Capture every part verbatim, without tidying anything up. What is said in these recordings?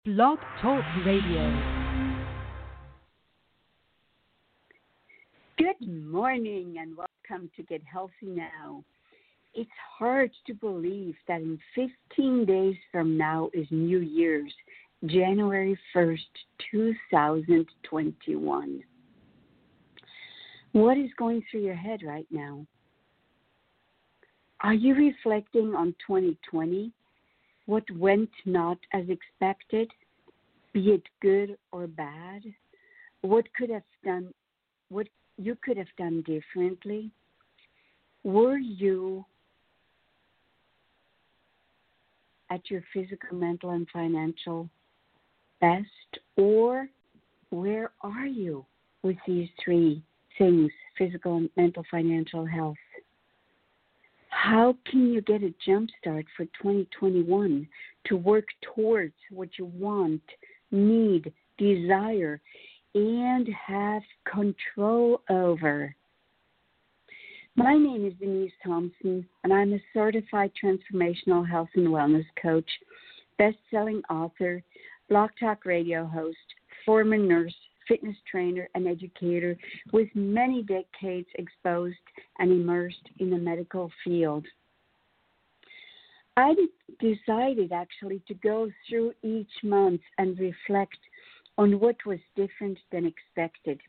Blog Talk Radio. Good morning and welcome to Get Healthy Now. It's hard to believe that in fifteen days from now is New Year's, January first, twenty twenty-one. What is going through your head right now? Are you reflecting on twenty twenty? What went not as expected, be it good or bad? What could have done, what you could have done differently? Were you at your physical, mental, and financial best? Or where are you with these three things, physical, mental, financial, health? How can you get a jump start for twenty twenty-one to work towards what you want, need, desire, and have control over? My name is Denise Thompson, and I'm a certified transformational health and wellness coach, best-selling author, Blog Talk Radio host, former nurse, fitness trainer, and educator with many decades exposed and immersed in the medical field. I decided actually to go through each month and reflect on what was different than expected.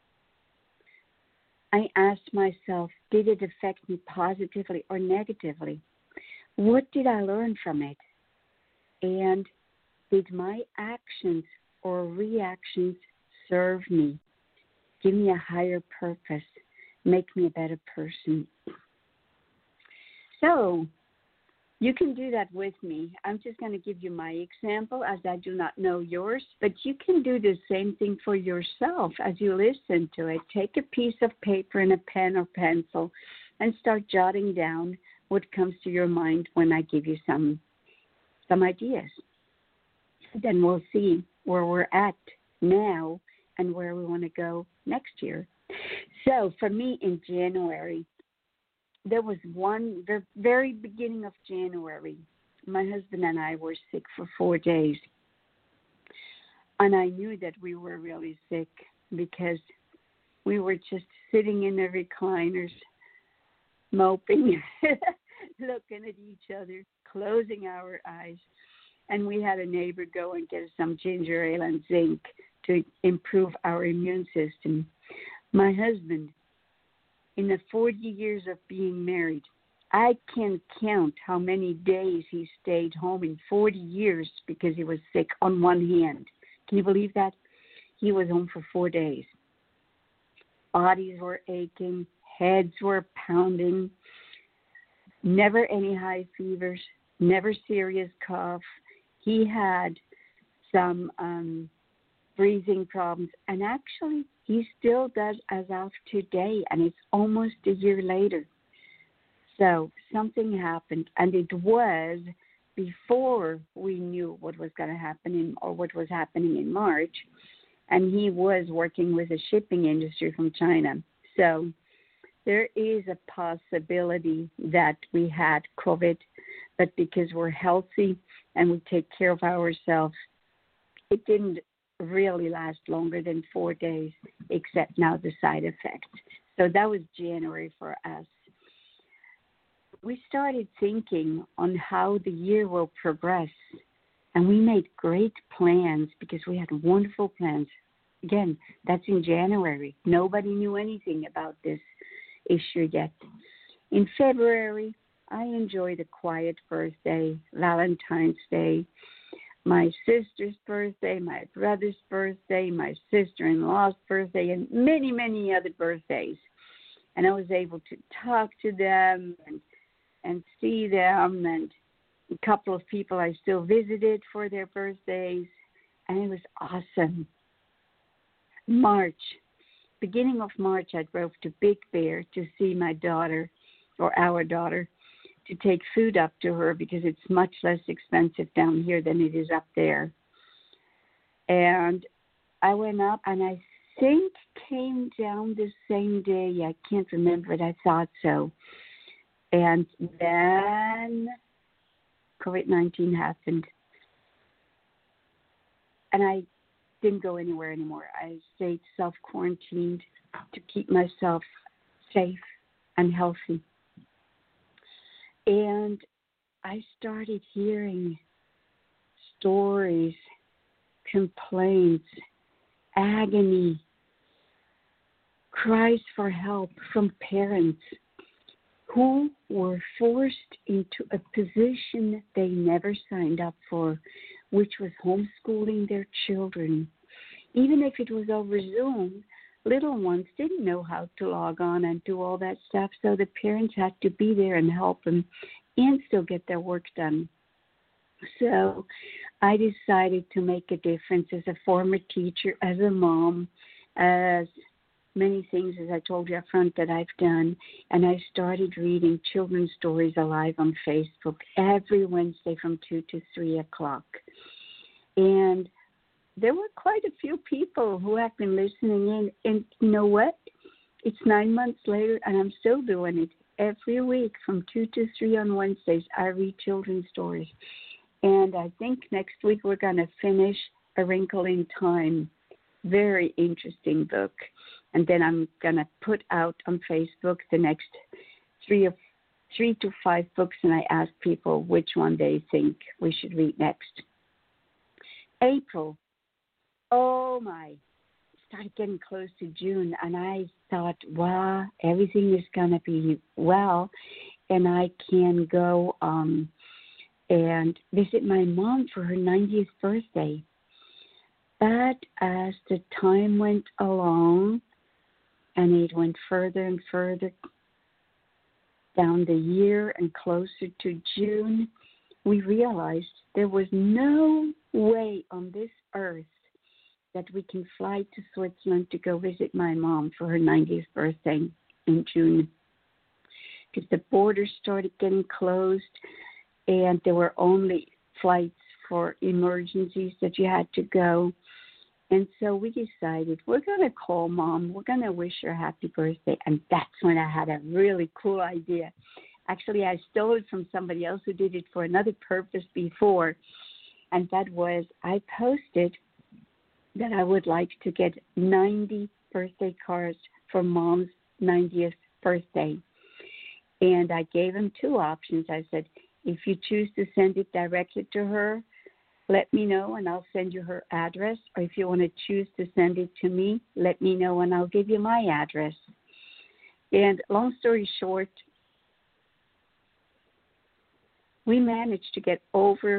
I asked myself, did it affect me positively or negatively? What did I learn from it? And did my actions or reactions serve me, give me a higher purpose, make me a better person? So you can do that with me. I'm just going to give you my example as I do not know yours, but you can do the same thing for yourself as you listen to it. Take a piece of paper and a pen or pencil and start jotting down what comes to your mind when I give you some some ideas. Then we'll see where we're at now and where we want to go next year. So for me in January, there was one, the very beginning of January, my husband and I were sick for four days. And I knew that we were really sick because we were just sitting in the recliners, moping, looking at each other, closing our eyes. And we had a neighbor go and get us some ginger ale and zinc to improve our immune system. My husband, in the forty years of being married, I can count how many days he stayed home in forty years because he was sick on one hand. Can you believe that? He was home for four days. Bodies were aching, heads were pounding, never any high fevers, never serious cough. He had some um, breathing problems, and actually he still does as of today, and it's almost a year later. So something happened, and it was before we knew what was going to happen in, or what was happening in March, and he was working with a shipping industry from China. So there is a possibility that we had COVID, but because we're healthy and we take care of ourselves, it didn't really last longer than four days, except now the side effects. So that was January for us. We started thinking on how the year will progress, and we made great plans because we had wonderful plans. Again, that's in January. Nobody knew anything about this issue yet. In February, I enjoyed a quiet birthday, Valentine's Day, my sister's birthday, my brother's birthday, my sister-in-law's birthday, and many, many other birthdays. And I was able to talk to them and, and see them, and a couple of people I still visited for their birthdays, and it was awesome. March, beginning of March, I drove to Big Bear to see my daughter, or our daughter, to take food up to her because it's much less expensive down here than it is up there. And I went up, and I think came down the same day. I can't remember, but I thought so. And then covid nineteen happened. and I didn't go anywhere anymore. I stayed self-quarantined to keep myself safe and healthy. And I started hearing stories, complaints, agony, cries for help from parents who were forced into a position they never signed up for, which was homeschooling their children. Even if it was over Zoom, little ones didn't know how to log on and do all that stuff, so the parents had to be there and help them and still get their work done. So I decided to make a difference as a former teacher, as a mom, as many things, as I told you up front, that I've done. And I started reading Children's Stories Alive on Facebook every Wednesday from two to three o'clock. And there were quite a few people who have been listening in. And you know what? It's nine months later, and I'm still doing it. Every week from two to three on Wednesdays, I read children's stories. And I think next week we're going to finish A Wrinkle in Time. Very interesting book. And then I'm going to put out on Facebook the next three or three to five books, and I ask people which one they think we should read next. April. Oh, my. Started getting close to June, and I thought, wow, everything is going to be well, and I can go um, and visit my mom for her ninetieth birthday. But as the time went along, and it went further and further down the year and closer to June, we realized there was no way on this earth that we can fly to Switzerland to go visit my mom for her ninetieth birthday in June, because the borders started getting closed and there were only flights for emergencies that you had to go. And so we decided we're going to call Mom. We're going to wish her a happy birthday. And that's when I had a really cool idea. Actually, I stole it from somebody else who did it for another purpose before. And that was I posted that I would like to get ninety birthday cards for Mom's ninetieth birthday. And I gave him two options. I said, if you choose to send it directly to her, let me know and I'll send you her address. Or if you want to choose to send it to me, let me know and I'll give you my address. And long story short, we managed to get over,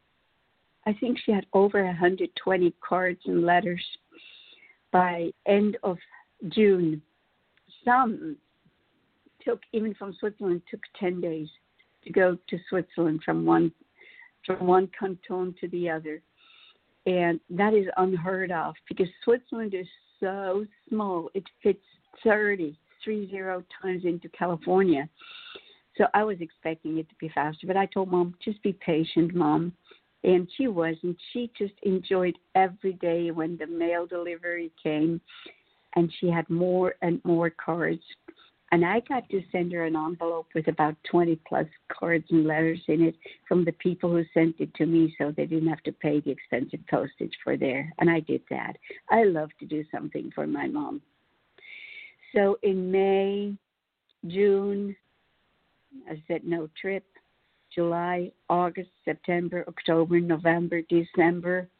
I think she had over one hundred twenty cards and letters by end of June. Some took, even from Switzerland, took ten days to go to Switzerland from one from one canton to the other. And that is unheard of because Switzerland is so small. It fits thirty, three zero times into California. So I was expecting it to be faster, but I told Mom, just be patient, Mom. And she wasn't. She just enjoyed every day when the mail delivery came, and she had more and more cards. And I got to send her an envelope with about twenty plus cards and letters in it from the people who sent it to me so they didn't have to pay the expensive postage for there. And I did that. I love to do something for my mom. So in May, June, I said no trip. July, August, September, October, November, December.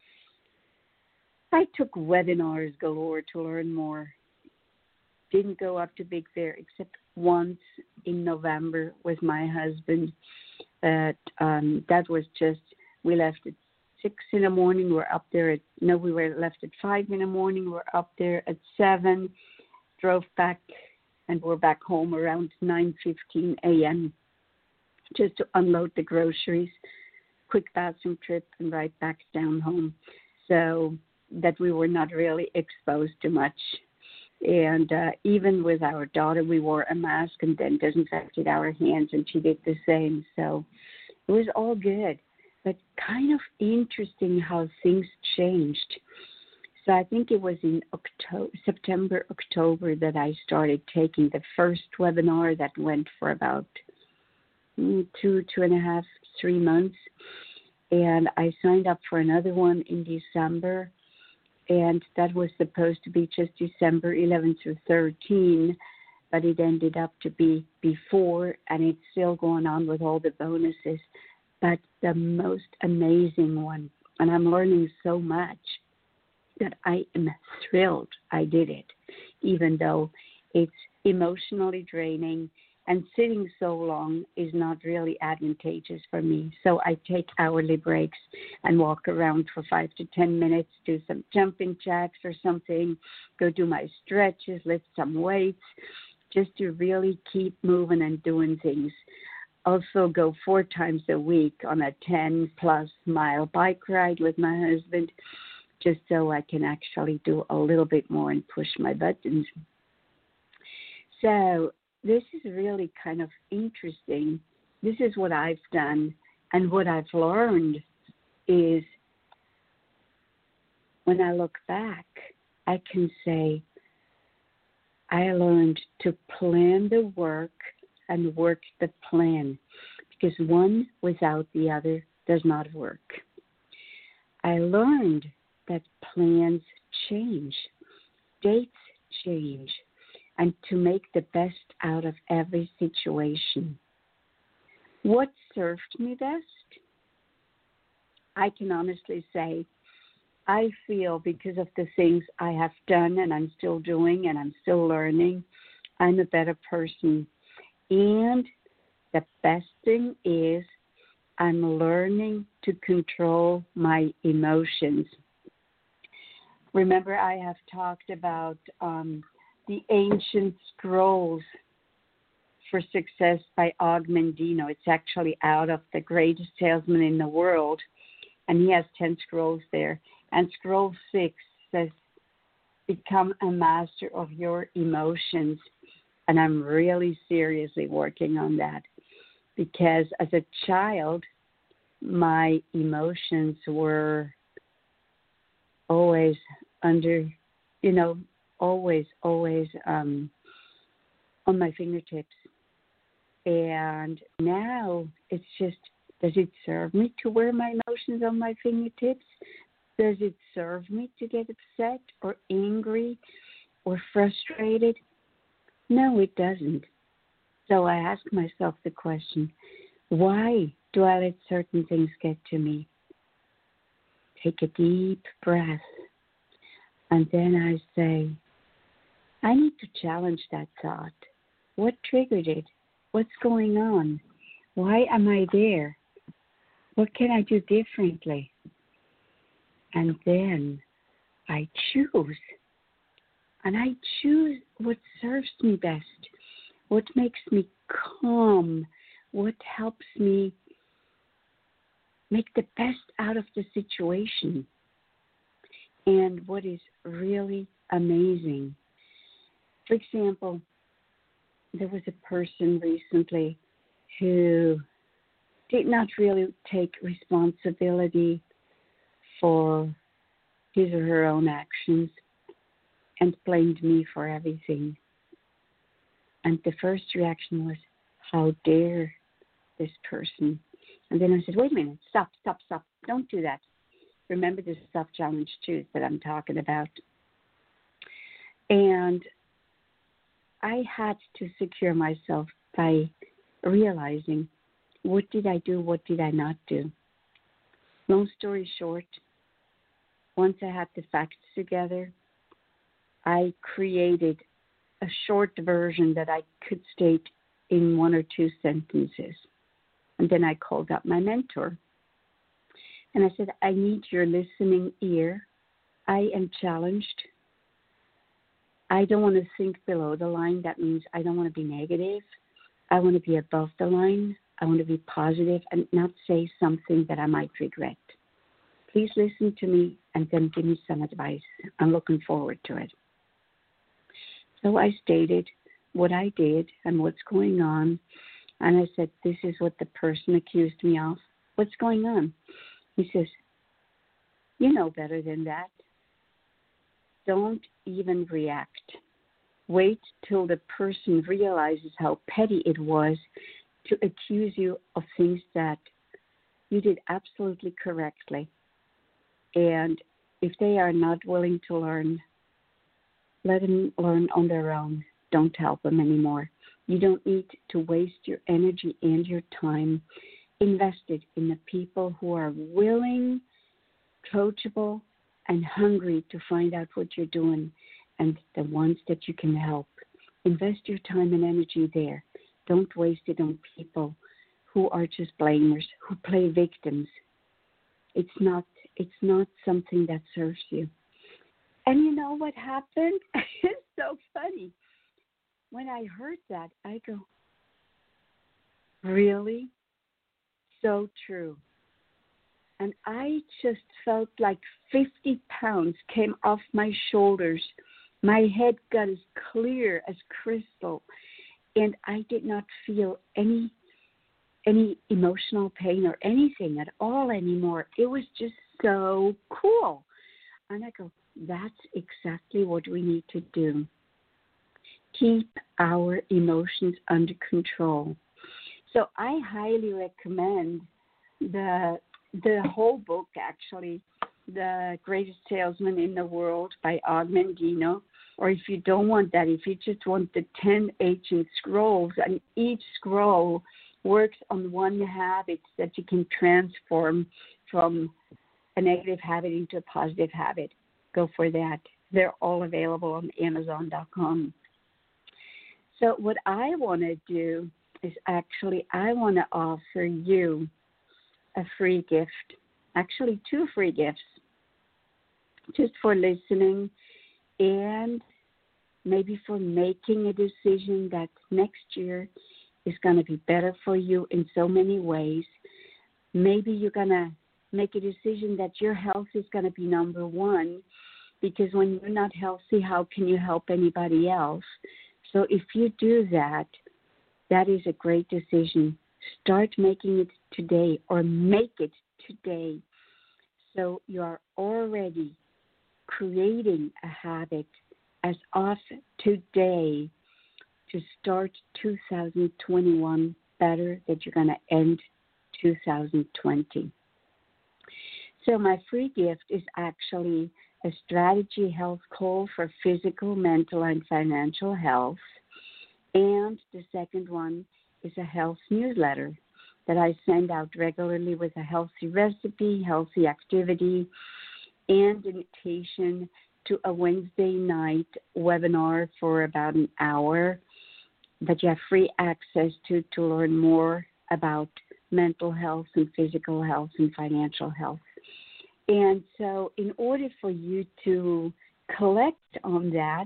I took webinars galore to learn more. Didn't go up to Big Bear except once in November with my husband. But um, that was just, we left at six in the morning. We're up there at, no, we were left at five in the morning. We're up there at seven, drove back, and we're back home around nine fifteen a.m. just to unload the groceries, quick bathroom trip, and right back down home. So that we were not really exposed to much. And uh, even with our daughter, we wore a mask and then disinfected our hands, and she did the same. So it was all good, but kind of interesting how things changed. So I think it was in October, September, October that I started taking the first webinar that went for about two, two and a half, three months. And I signed up for another one in December, and that was supposed to be just December eleventh through thirteenth, but it ended up to be before, and it's still going on with all the bonuses. But the most amazing one, and I'm learning so much that I am thrilled I did it, even though it's emotionally draining and sitting so long is not really advantageous for me. So I take hourly breaks and walk around for five to ten minutes, do some jumping jacks or something, go do my stretches, lift some weights, just to really keep moving and doing things. Also go four times a week on a ten plus mile bike ride with my husband, just so I can actually do a little bit more and push my buttons. So this is really kind of interesting. This is what I've done, and what I've learned is when I look back, I can say I learned to plan the work and work the plan, because one without the other does not work. I learned that plans change, dates change, and to make the best out of every situation. What served me best? I can honestly say I feel because of the things I have done and I'm still doing and I'm still learning, I'm a better person. And the best thing is I'm learning to control my emotions. Remember, I have talked about um, the ancient scrolls for success by Og Mandino. It's actually out of The Greatest Salesman in the World, and he has ten scrolls there. And scroll six says, become a master of your emotions. And I'm really seriously working on that, because as a child, my emotions were always under, you know, always, always um, on my fingertips. And now it's just, does it serve me to wear my emotions on my fingertips? Does it serve me to get upset or angry or frustrated? No, it doesn't. So I ask myself the question, why do I let certain things get to me? Take a deep breath. And then I say, I need to challenge that thought. What triggered it? What's going on? Why am I there? What can I do differently? And then I choose. And I choose what serves me best, what makes me calm, what helps me make the best out of the situation. And what is really amazing, for example, there was a person recently who did not really take responsibility for his or her own actions and blamed me for everything. And the first reaction was, how dare this person? And then I said, wait a minute, stop, stop, stop. Don't do that. Remember this self-challenge too that I'm talking about. And I had to secure myself by realizing, what did I do, what did I not do? Long story short, once I had the facts together, I created a short version that I could state in one or two sentences. And then I called up my mentor. And I said, I need your listening ear. I am challenged. I don't want to sink below the line. That means I don't want to be negative. I want to be above the line. I want to be positive and not say something that I might regret. Please listen to me and then give me some advice. I'm looking forward to it. So I stated what I did and what's going on. And I said, this is what the person accused me of. What's going on? He says, you know better than that. Don't even react. Wait till the person realizes how petty it was to accuse you of things that You did absolutely correctly. And if they are not willing to learn, let them learn on their own. Don't help them anymore. You don't need to waste your energy and your time invested in the people who are willing, coachable, and hungry to find out what you're doing, and the ones that you can help. Invest your time and energy there. Don't waste it on people who are just blamers, who play victims. It's not, it's not something that serves you. And you know what happened? It's so funny. When I heard that, I go, really? So true. And I just felt like fifty pounds came off my shoulders. My head got as clear as crystal, and I did not feel any any emotional pain or anything at all anymore. It was just so cool. And I go, that's exactly what we need to do. Keep our emotions under control. So I highly recommend the the whole book, actually, The Greatest Salesman in the World by Og Mandino. Or if you don't want that, if you just want the ten ancient scrolls, and each scroll works on one habit that you can transform from a negative habit into a positive habit, go for that. They're all available on Amazon dot com. So what I want to do is actually I want to offer you a free gift, actually two free gifts, just for listening and maybe for making a decision that next year is going to be better for you in so many ways. Maybe you're going to make a decision that your health is going to be number one, because when you're not healthy, how can you help anybody else? So if you do that, that is a great decision. Start making it today, or make it today. So you are already creating a habit as of today to start two thousand twenty-one better, that you're going to end two thousand twenty. So my free gift is actually a strategy health call for physical, mental, and financial health. And the second one is a health newsletter that I send out regularly with a healthy recipe, healthy activity, and invitation to a Wednesday night webinar for about an hour that you have free access to to learn more about mental health and physical health and financial health. And so in order for you to collect on that,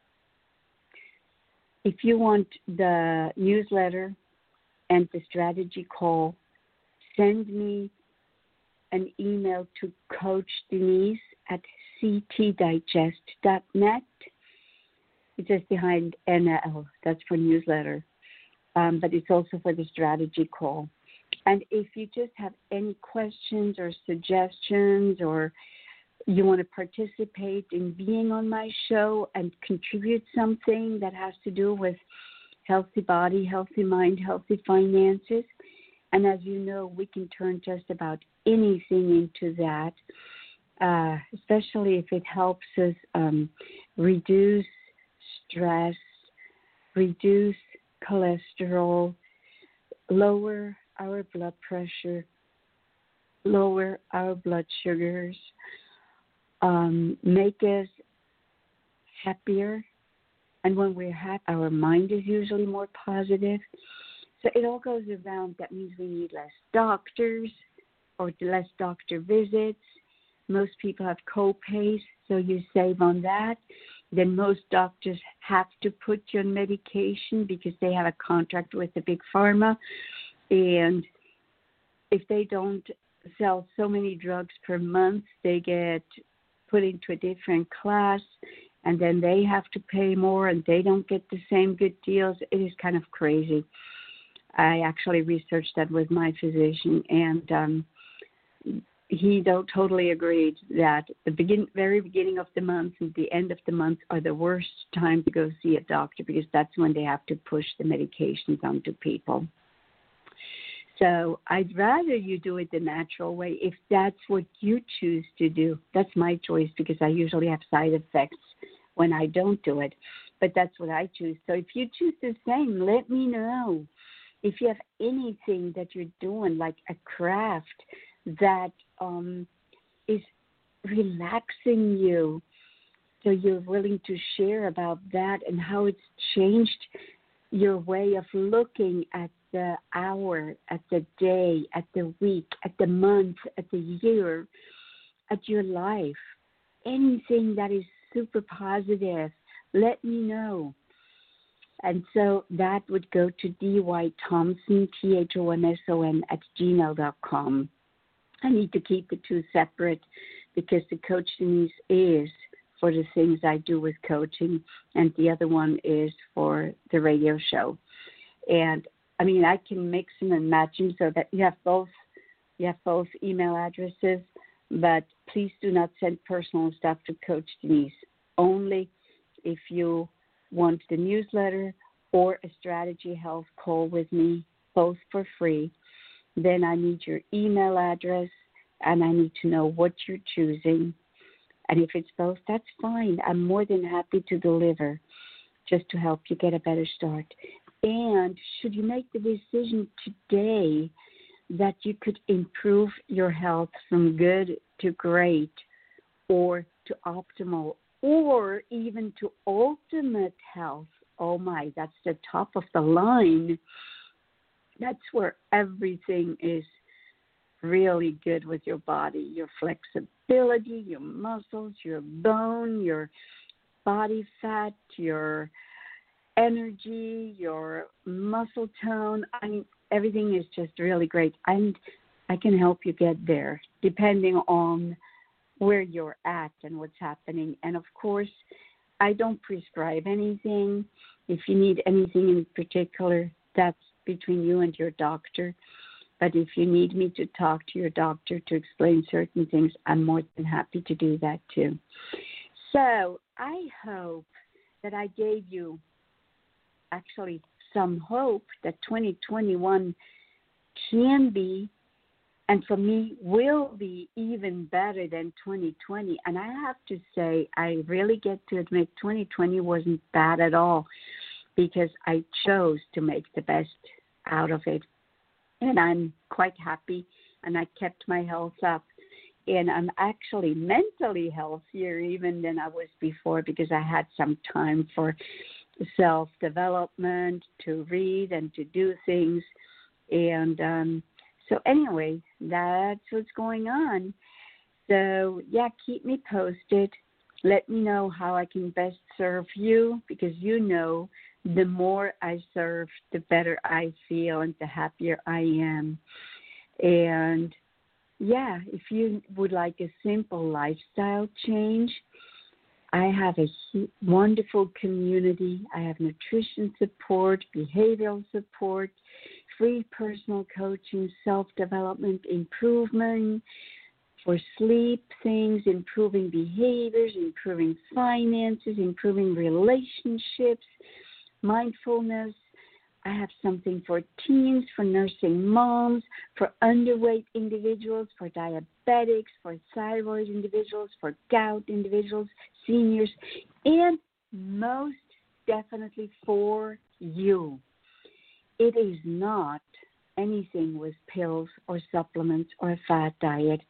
if you want the newsletter and the strategy call, send me an email to Coach Denise at c t digest dot net. It's just behind N L. That's for newsletter. Um, but it's also for the strategy call. And if you just have any questions or suggestions, or you want to participate in being on my show and contribute something that has to do with healthy body, healthy mind, healthy finances, and as you know, we can turn just about anything into that, uh, especially if it helps us um, reduce stress, reduce cholesterol, lower our blood pressure, lower our blood sugars, um, make us happier. And when we're happy, our mind is usually more positive. So it all goes around. That means we need less doctors or less doctor visits. Most people have co-pays, so you save on that. Then most doctors have to put you on medication because they have a contract with the big pharma. And if they don't sell so many drugs per month, they get put into a different class, and then they have to pay more, and they don't get the same good deals. It is kind of crazy. I actually researched that with my physician, and um, he don't totally agreed that the begin, very beginning of the month and the end of the month are the worst time to go see a doctor, because that's when they have to push the medications onto people. So I'd rather you do it the natural way if that's what you choose to do. That's my choice because I usually have side effects when I don't do it. But that's what I choose. So if you choose the same, let me know. If you have anything that you're doing, like a craft that um, is relaxing you, so you're willing to share about that and how it's changed your way of looking at the hour, at the day, at the week, at the month, at the year, at your life. Anything that is super positive, let me know. And so that would go to D Y Thomson, T H O M S O N, at gmail dot com. I need to keep the two separate because the Coach Denise is for the things I do with coaching, and the other one is for the radio show. And I mean, I can mix them and match them so that you have both. You have both email addresses, but please do not send personal stuff to Coach Denise. Only if you want the newsletter or a strategy health call with me, both for free. Then I need your email address, and I need to know what you're choosing. And if it's both, that's fine. I'm more than happy to deliver just to help you get a better start. And should you make the decision today that you could improve your health from good to great or to optimal or even to ultimate health, oh my, that's the top of the line. That's where everything is really good with your body, your flexibility, your muscles, your bone, your body fat, your energy, your muscle tone. I mean, everything is just really great. And I can help you get there depending on where you're at and what's happening. And of course, I don't prescribe anything. If you need anything in particular, that's between you and your doctor. But if you need me to talk to your doctor to explain certain things, I'm more than happy to do that too. So I hope that I gave you actually some hope that twenty twenty-one can be, and for me will be, even better than twenty twenty. And I have to say, I really get to admit twenty twenty wasn't bad at all because I chose to make the best out of it. And I'm quite happy, and I kept my health up. And I'm actually mentally healthier even than I was before because I had some time for self-development, to read and to do things. And um, so anyway, that's what's going on. So, yeah, keep me posted. Let me know how I can best serve you because you know the more I serve, the better I feel and the happier I am. And, yeah, if you would like a simple lifestyle change, I have a wonderful community. I have nutrition support, behavioral support, free personal coaching, self-development, improvement for sleep things, improving behaviors, improving finances, improving relationships, mindfulness. I have something for teens, for nursing moms, for underweight individuals, for diabetics, for thyroid individuals, for gout individuals, seniors, and most definitely for you. It is not anything with pills or supplements or a fat diet.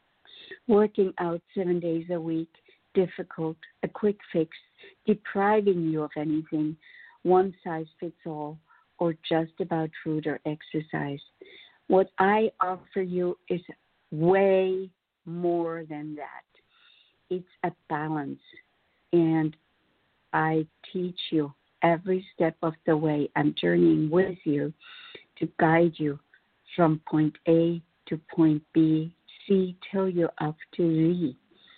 Working out seven days a week, difficult, a quick fix, depriving you of anything, one size fits all, or just about food or exercise. What I offer you is way more than that. It's a balance, and I teach you every step of the way. I'm journeying with you to guide you from point A to point B, C, till you're up to Z.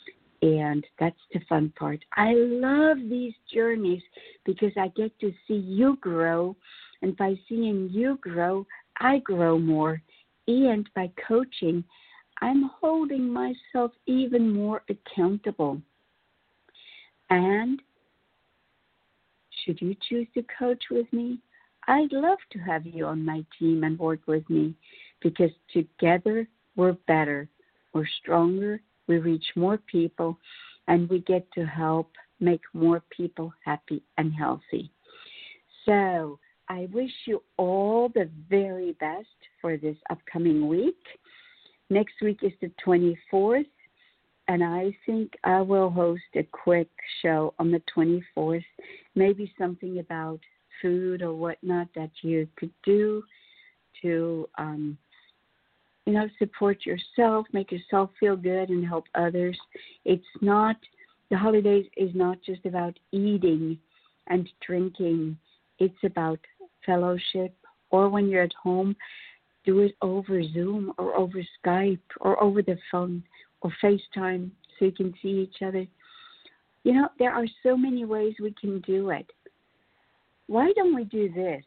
And that's the fun part. I love these journeys because I get to see you grow. And by seeing you grow, I grow more. And by coaching, I'm holding myself even more accountable. And should you choose to coach with me, I'd love to have you on my team and work with me because together we're better, we're stronger, we reach more people, and we get to help make more people happy and healthy. So I wish you all the very best for this upcoming week. Next week is the twenty-fourth, and I think I will host a quick show on the twenty-fourth, maybe something about food or whatnot that you could do to, um, you know, support yourself, make yourself feel good, and help others. It's not, the holidays is not just about eating and drinking. It's about fellowship, or when you're at home, do it over Zoom or over Skype or over the phone or FaceTime so you can see each other. You know, there are so many ways we can do it. Why don't we do this?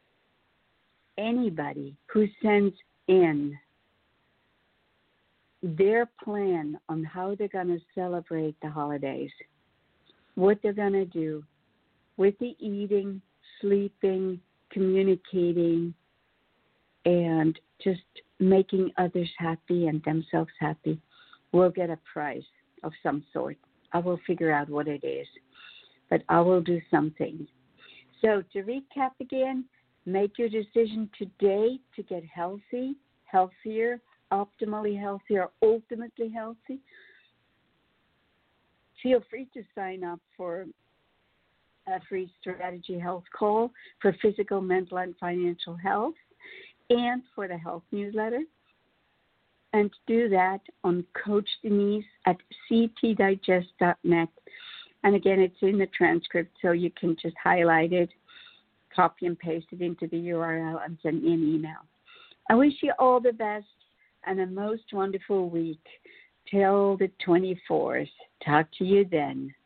Anybody who sends in their plan on how they're going to celebrate the holidays, what they're going to do with the eating, sleeping, communicating, and just making others happy and themselves happy, will get a prize of some sort. I will figure out what it is, but I will do something. So to recap again, make your decision today to get healthy, healthier, optimally healthy, or ultimately healthy. Feel free to sign up for a free strategy health call for physical, mental, and financial health, and for the health newsletter. And do that on Coach Denise at c t digest dot net. And again, it's in the transcript, so you can just highlight it, copy and paste it into the U R L, and send me an email. I wish you all the best and a most wonderful week till the twenty-fourth. Talk to you then.